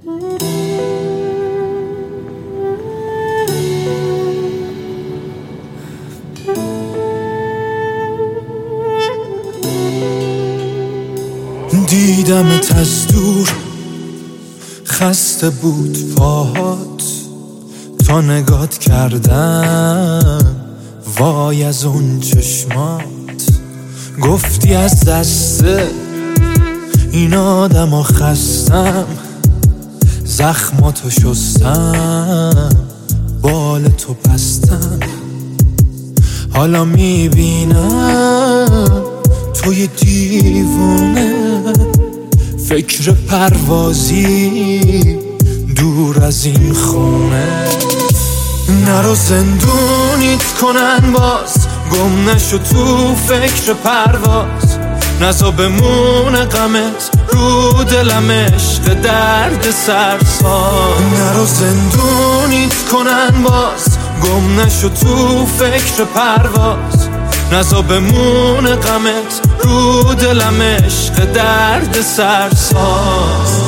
دیدمت از دور، خسته بود پاهات، تا نگات کردم وای از اون چشمات. گفتی از دست این آدم خستم، زخماتو شستم، بال تو بستم. حالا میبینم توی دیوونه، فکر پروازی دور از این خونه. نرو زندونیت کنن باز، گم نشو تو فکر پرواز. نزا بمونه غمت رو دلم، عشق درد سرساز. نرو زندونیت کنن باز، گم نشو تو فکر پرواز. نزا بمونه غمت رو دلم، عشق درد سرساز.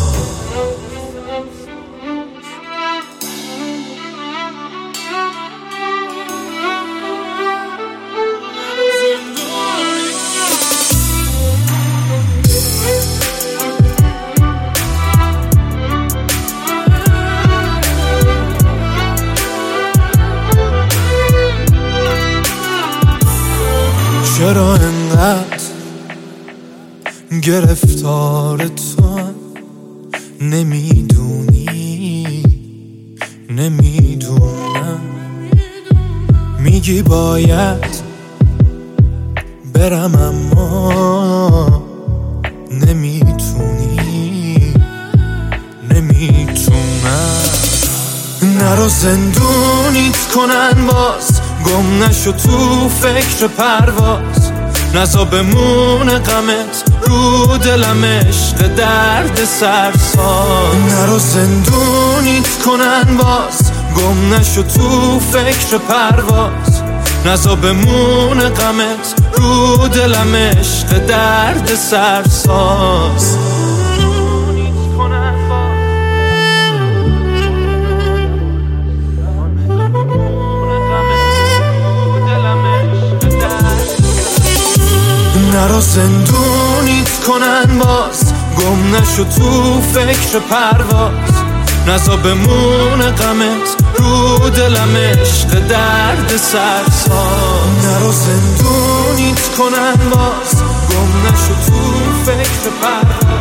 چرا انقدر گرفتار تو؟ نمیدونی، نمیدونم. میگی باید برم اما نمیتونی، نمیتونم. نرو زندونیت کنن باز، گم نشو تو فکر پرواز. نزا بمونه غمت رو دلم، عشق درد سرساز. نرو زندونیت کنن باز، گم نشو تو فکر پرواز. نزا بمونه غمت رو دلم، عشق درد سرساز. نرو زندونیت کنن باز، گم نشو تو فکر پرواز. نزا بمونه غمت رو دلم، عشق درد سرساز. نرو زندونیت کنن باز، گم نشو تو فکر پرواز.